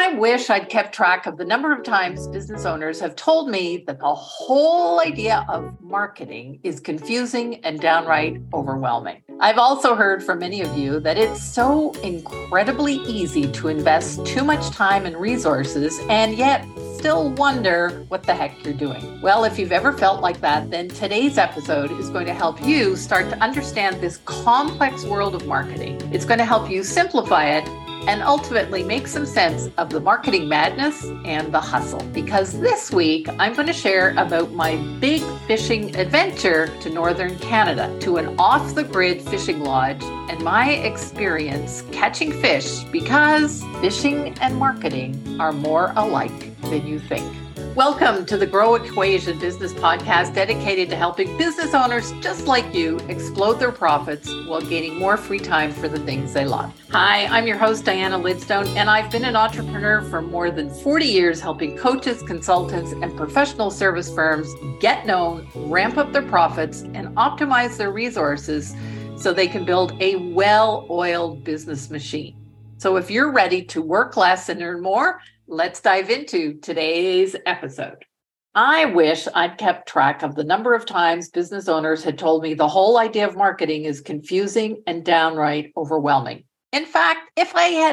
I wish I'd kept track of the number of times business owners have told me that the whole idea of marketing is confusing and downright overwhelming. I've also heard from many of you that it's so incredibly easy to invest too much time and resources and yet still wonder what the heck you're doing. Well, if you've ever felt like that, then today's episode is going to help you start to understand this complex world of marketing. It's going to help you simplify it and ultimately make some sense of the marketing madness and the hustle. Because this week, I'm going to share about my big fishing adventure to Northern Canada, to an off-the-grid fishing lodge, and my experience catching fish, because fishing and marketing are more alike than you think. Welcome to the Grow Equation Business Podcast, dedicated to helping business owners just like you explode their profits while gaining more free time for the things they love. Hi, I'm your host, Diana Lidstone, and I've been an entrepreneur for more than 40 years, helping coaches, consultants, and professional service firms get known, ramp up their profits, and optimize their resources so they can build a well-oiled business machine. So if you're ready to work less and earn more, let's dive into today's episode. I wish I'd kept track of the number of times business owners had told me the whole idea of marketing is confusing and downright overwhelming. In fact, if I had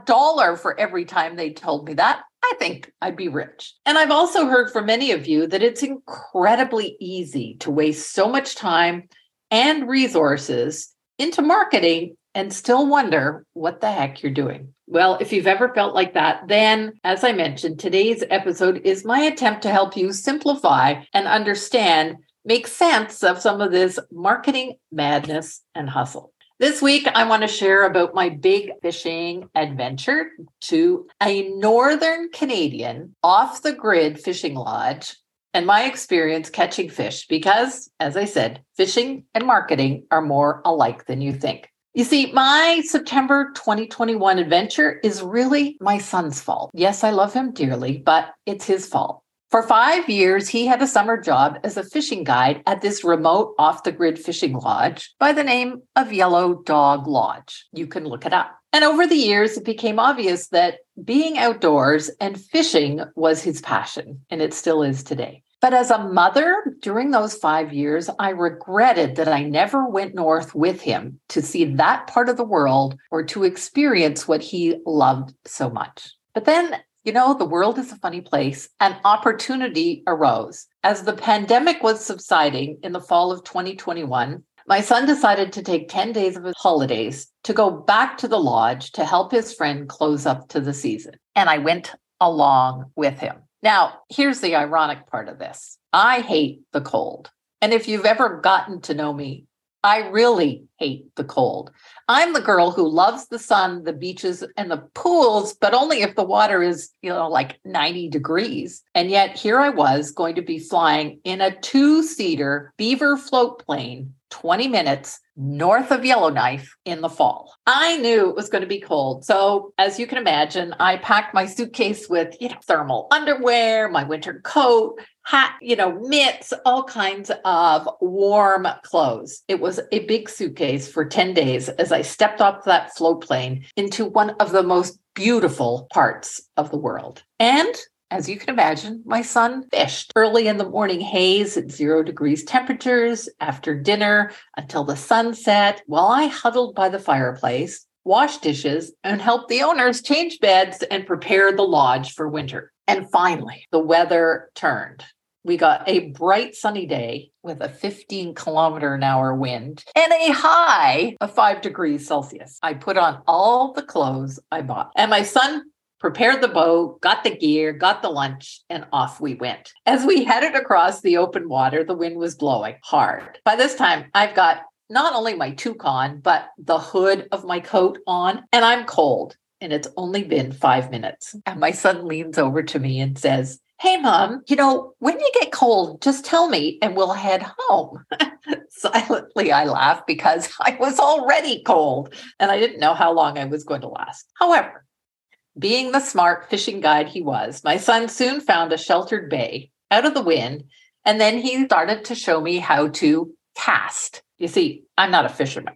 $1 for every time they told me that, I think I'd be rich. And I've also heard from many of you that it's incredibly easy to waste so much time and resources into marketing and still wonder what the heck you're doing. Well, if you've ever felt like that, then, as I mentioned, today's episode is my attempt to help you simplify and understand, make sense of some of this marketing madness and hustle. This week, I want to share about my big fishing adventure to a Northern Canadian off-the-grid fishing lodge and my experience catching fish, because, as I said, fishing and marketing are more alike than you think. You see, my September 2021 adventure is really my son's fault. Yes, I love him dearly, but it's his fault. For 5 years, he had a summer job as a fishing guide at this remote off-the-grid fishing lodge by the name of Yellow Dog Lodge. You can look it up. And over the years, it became obvious that being outdoors and fishing was his passion, and it still is today. But as a mother, during those 5 years, I regretted that I never went north with him to see that part of the world or to experience what he loved so much. But then, the world is a funny place. An opportunity arose. As the pandemic was subsiding in the fall of 2021, my son decided to take 10 days of his holidays to go back to the lodge to help his friend close up to the season. And I went along with him. Now, here's the ironic part of this. I hate the cold. And if you've ever gotten to know me, I really hate the cold. I'm the girl who loves the sun, the beaches, and the pools, but only if the water is, like 90 degrees. And yet here I was going to be flying in a 2-seater Beaver float plane 20 minutes north of Yellowknife in the fall. I knew it was going to be cold. So as you can imagine, I packed my suitcase with, thermal underwear, my winter coat, hat, mitts, all kinds of warm clothes. It was a big suitcase for 10 days as I stepped off that float plane into one of the most beautiful parts of the world. And as you can imagine, my son fished early in the morning haze at 0 degrees temperatures, after dinner until the sun set, while I huddled by the fireplace, washed dishes, and helped the owners change beds and prepare the lodge for winter. And finally, the weather turned. We got a bright sunny day with a 15-kilometer-an-hour wind and a high of 5 degrees Celsius. I put on all the clothes I bought, and my son prepared the boat, got the gear, got the lunch, and off we went. As we headed across the open water, the wind was blowing hard. By this time, I've got not only my toque on, but the hood of my coat on, and I'm cold. And it's only been 5 minutes. And my son leans over to me and says, "Hey, Mom, when you get cold, just tell me and we'll head home." Silently, I laughed because I was already cold and I didn't know how long I was going to last. However, being the smart fishing guide he was, my son soon found a sheltered bay out of the wind, and then he started to show me how to cast. You see, I'm not a fisherman.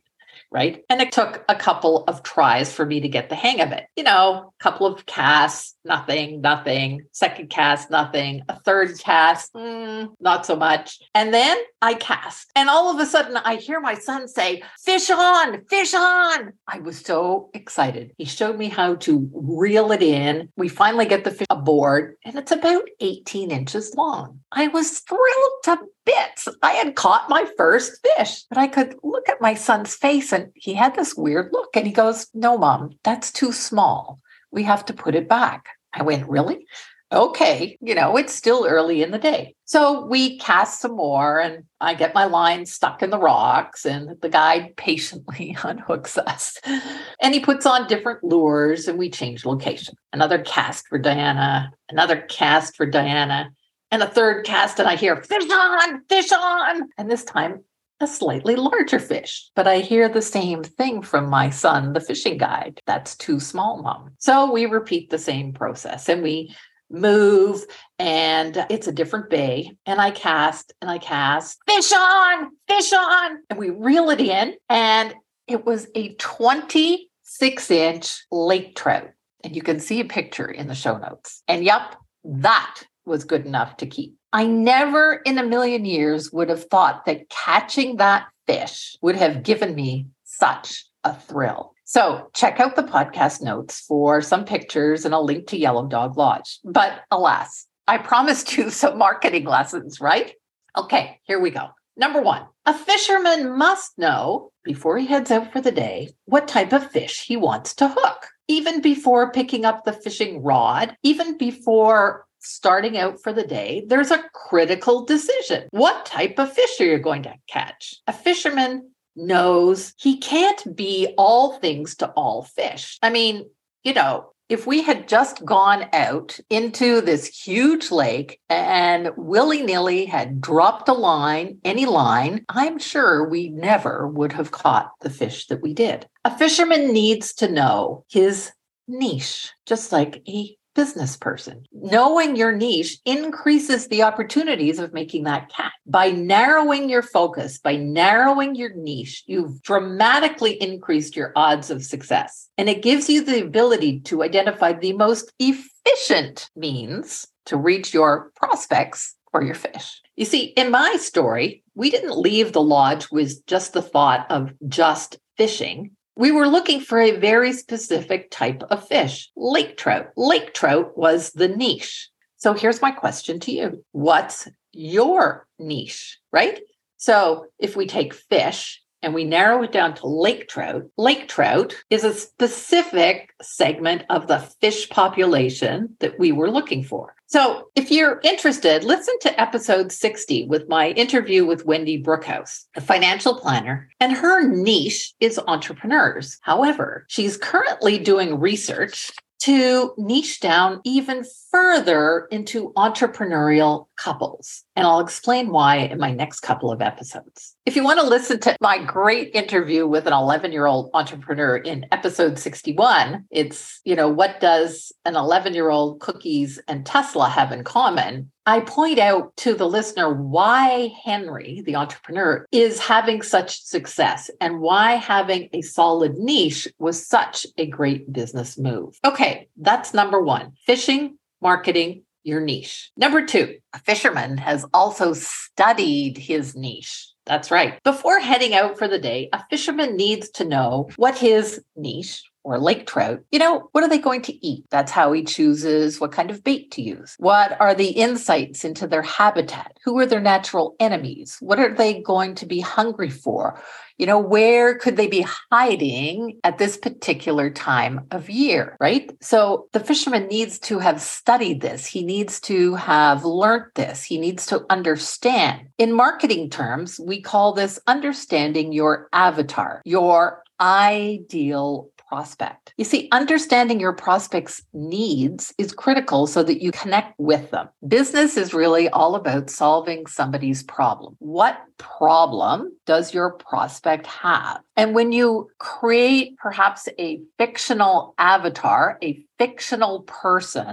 right? And it took a couple of tries for me to get the hang of it. A couple of casts, nothing. Second cast, nothing. A third cast, not so much. And then I cast. And all of a sudden I hear my son say, fish on, fish on. I was so excited. He showed me how to reel it in. We finally get the fish aboard and it's about 18 inches long. I was thrilled to bits. I had caught my first fish, but I could look at my son's face and he had this weird look and he goes, no, Mom, that's too small. We have to put it back. I went, really? Okay. It's still early in the day. So we cast some more and I get my line stuck in the rocks and the guide patiently unhooks us. And he puts on different lures and we change location. Another cast for Diana, another cast for Diana, and a third cast. And I hear, fish on, fish on. And this time, a slightly larger fish. But I hear the same thing from my son, the fishing guide. That's too small, Mom. So we repeat the same process and we move and it's a different bay. And I cast, fish on, fish on. And we reel it in. And it was a 26-inch lake trout. And you can see a picture in the show notes. And yep, that was good enough to keep. I never in a million years would have thought that catching that fish would have given me such a thrill. So check out the podcast notes for some pictures and a link to Yellow Dog Lodge. But alas, I promised you some marketing lessons, right? Okay, here we go. Number 1, a fisherman must know before he heads out for the day what type of fish he wants to hook. Even before picking up the fishing rod, even before starting out for the day, there's a critical decision. What type of fish are you going to catch? A fisherman knows he can't be all things to all fish. I mean, if we had just gone out into this huge lake and willy-nilly had dropped a line, any line, I'm sure we never would have caught the fish that we did. A fisherman needs to know his niche, just like a business person. Knowing your niche increases the opportunities of making that catch. By narrowing your focus, by narrowing your niche, you've dramatically increased your odds of success. And it gives you the ability to identify the most efficient means to reach your prospects or your fish. You see, in my story, we didn't leave the lodge with just the thought of just fishing. We were looking for a very specific type of fish, lake trout. Lake trout was the niche. So here's my question to you. What's your niche, right? So if we take fish and we narrow it down to lake trout is a specific segment of the fish population that we were looking for. So if you're interested, listen to episode 60 with my interview with Wendy Brookhouse, a financial planner, and her niche is entrepreneurs. However, she's currently doing research to niche down even further into entrepreneurial couples. And I'll explain why in my next couple of episodes. If you want to listen to my great interview with an 11-year-old entrepreneur in episode 61, it's, what does an 11-year-old cookies and Tesla have in common? I point out to the listener why Henry, the entrepreneur, is having such success and why having a solid niche was such a great business move. Okay, that's number 1, fishing, marketing, your niche. Number 2, a fisherman has also studied his niche. That's right. Before heading out for the day, a fisherman needs to know what his niche or lake trout, what are they going to eat? That's how he chooses what kind of bait to use. What are the insights into their habitat? Who are their natural enemies? What are they going to be hungry for? Where could they be hiding at this particular time of year, right? So the fisherman needs to have studied this. He needs to have learned this. He needs to understand. In marketing terms, we call this understanding your avatar, your ideal prospect. You see, understanding your prospect's needs is critical so that you connect with them. Business is really all about solving somebody's problem. What problem does your prospect have? And when you create perhaps a fictional avatar, a fictional person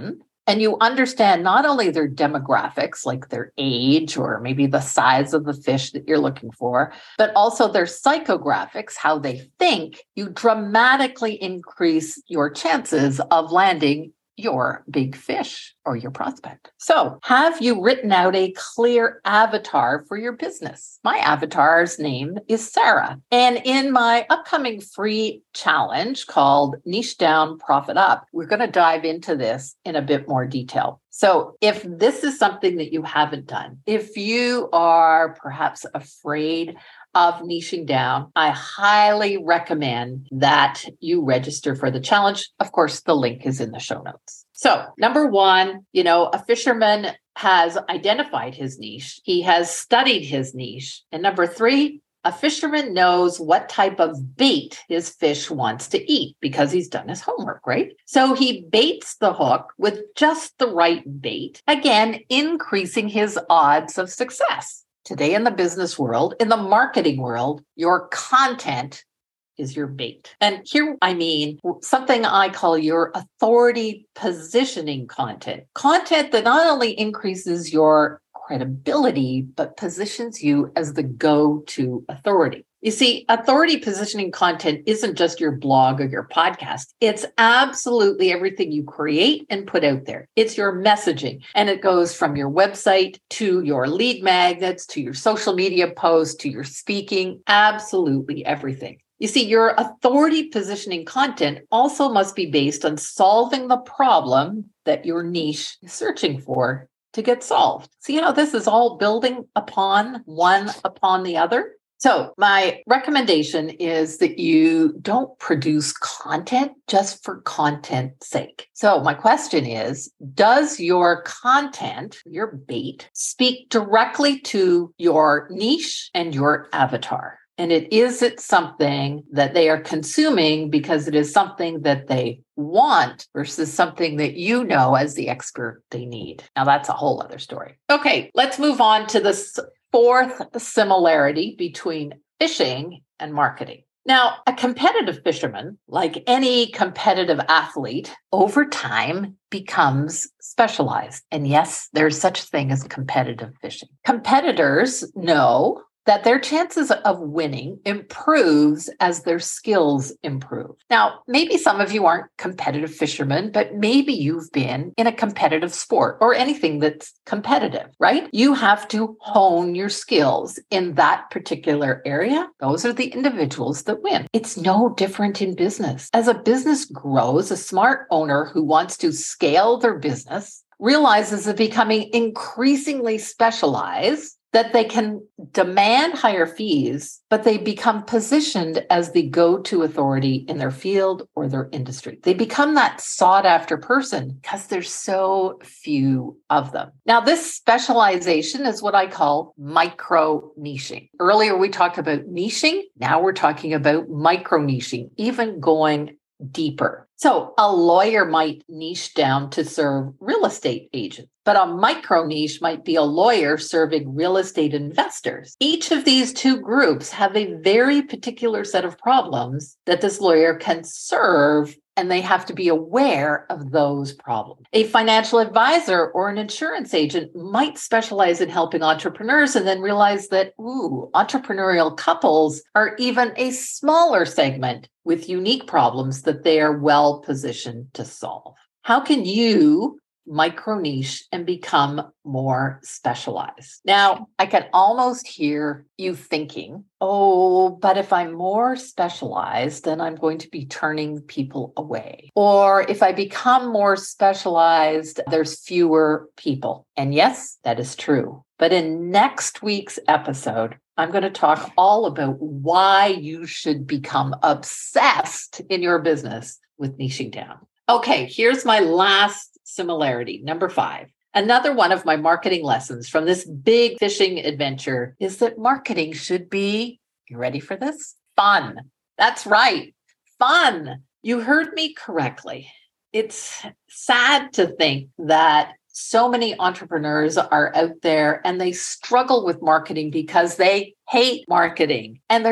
and you understand not only their demographics, like their age or maybe the size of the fish that you're looking for, but also their psychographics, how they think, you dramatically increase your chances of landing your big fish or your prospect. So, have you written out a clear avatar for your business? My avatar's name is Sarah. And in my upcoming free challenge called Niche Down, Profit Up, we're going to dive into this in a bit more detail. So, if this is something that you haven't done, if you are perhaps afraid of niching down, I highly recommend that you register for the challenge. Of course, the link is in the show notes. So, number one, a fisherman has identified his niche. He has studied his niche. And number three, a fisherman knows what type of bait his fish wants to eat because he's done his homework, right? So he baits the hook with just the right bait, again, increasing his odds of success. Today in the business world, in the marketing world, your content is your bait. And here I mean something I call your authority positioning content. Content that not only increases your credibility, but positions you as the go-to authority. You see, authority positioning content isn't just your blog or your podcast. It's absolutely everything you create and put out there. It's your messaging. And it goes from your website to your lead magnets, to your social media posts, to your speaking, absolutely everything. You see, your authority positioning content also must be based on solving the problem that your niche is searching for to get solved. See how this is all building upon one upon the other? So my recommendation is that you don't produce content just for content's sake. So my question is, does your content, your bait, speak directly to your niche and your avatar? And is it something that they are consuming because it is something that they want versus something that you know as the expert they need? Now that's a whole other story. Okay, let's move on to this fourth similarity between fishing and marketing. Now, a competitive fisherman, like any competitive athlete, over time becomes specialized. And yes, there's such a thing as competitive fishing. Competitors know that their chances of winning improves as their skills improve. Now, maybe some of you aren't competitive fishermen, but maybe you've been in a competitive sport or anything that's competitive, right? You have to hone your skills in that particular area. Those are the individuals that win. It's no different in business. As a business grows, a smart owner who wants to scale their business realizes that becoming increasingly specialized, that they can demand higher fees, but they become positioned as the go-to authority in their field or their industry. They become that sought-after person because there's so few of them. Now, this specialization is what I call micro-niching. Earlier, we talked about niching. Now we're talking about micro-niching, even going deeper. So a lawyer might niche down to serve real estate agents, but a micro niche might be a lawyer serving real estate investors. Each of these two groups have a very particular set of problems that this lawyer can serve, and they have to be aware of those problems. A financial advisor or an insurance agent might specialize in helping entrepreneurs and then realize that, entrepreneurial couples are even a smaller segment with unique problems that they are well positioned to solve. How can you micro niche and become more specialized? Now, I can almost hear you thinking, but if I'm more specialized, then I'm going to be turning people away. Or if I become more specialized, there's fewer people. And yes, that is true. But in next week's episode, I'm going to talk all about why you should become obsessed in your business with niching down. Okay, here's my last similarity, number 5. Another one of my marketing lessons from this big fishing adventure is that marketing should be, you ready for this? Fun. That's right. Fun. You heard me correctly. It's sad to think that so many entrepreneurs are out there and they struggle with marketing because they hate marketing. And there's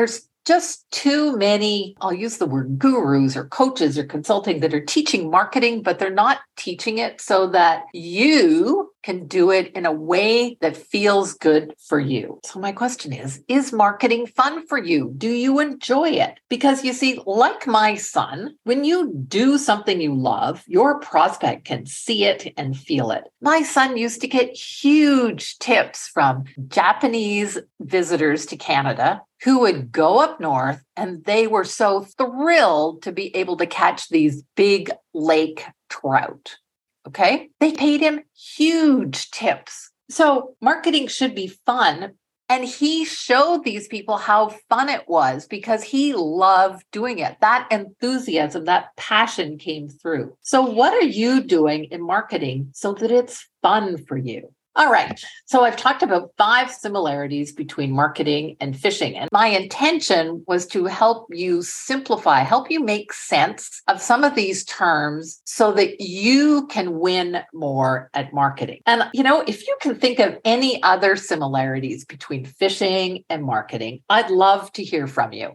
just too many, I'll use the word gurus or coaches or consulting that are teaching marketing, but they're not teaching it so that you can do it in a way that feels good for you. So my question is marketing fun for you? Do you enjoy it? Because you see, like my son, when you do something you love, your prospect can see it and feel it. My son used to get huge tips from Japanese visitors to Canada who would go up north, and they were so thrilled to be able to catch these big lake trout. Okay. They paid him huge tips. So marketing should be fun. And he showed these people how fun it was because he loved doing it. That enthusiasm, that passion came through. So what are you doing in marketing so that it's fun for you? All right. So I've talked about 5 similarities between marketing and fishing. And my intention was to help you simplify, help you make sense of some of these terms so that you can win more at marketing. And, if you can think of any other similarities between fishing and marketing, I'd love to hear from you.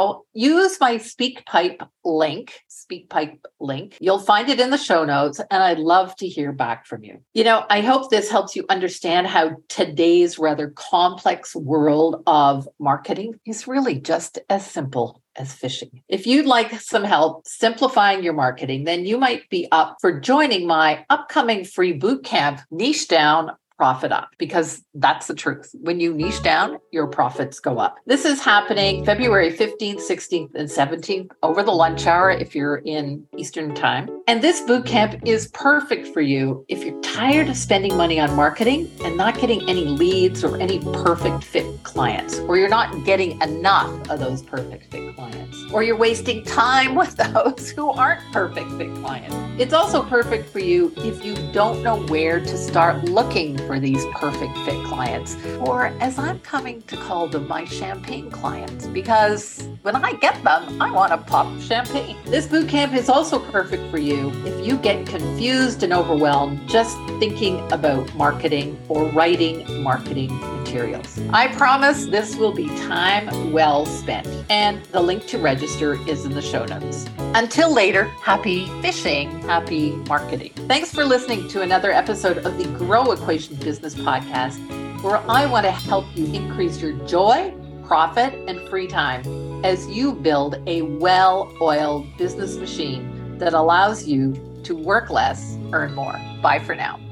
Use my SpeakPipe link. You'll find it in the show notes, and I'd love to hear back from you. I hope this helps you understand how today's rather complex world of marketing is really just as simple as fishing. If you'd like some help simplifying your marketing, then you might be up for joining my upcoming free bootcamp, Niche Down, Profit Up, because that's the truth. When you niche down, your profits go up. This is happening February 15th, 16th, and 17th over the lunch hour if you're in Eastern time. And this bootcamp is perfect for you if you're tired of spending money on marketing and not getting any leads or any perfect fit clients, or you're not getting enough of those perfect fit clients, or you're wasting time with those who aren't perfect fit clients. It's also perfect for you if you don't know where to start looking for these perfect fit clients, or as I'm coming to call them, my champagne clients, because when I get them, I want to pop champagne. This bootcamp is also perfect for you if you get confused and overwhelmed just thinking about marketing or writing marketing materials. I promise this will be time well spent, and the link to register is in the show notes. Until later, happy fishing, happy marketing. Thanks for listening to another episode of the Grow Equation Business Podcast, where I want to help you increase your joy, profit, and free time as you build a well-oiled business machine that allows you to work less, earn more. Bye for now.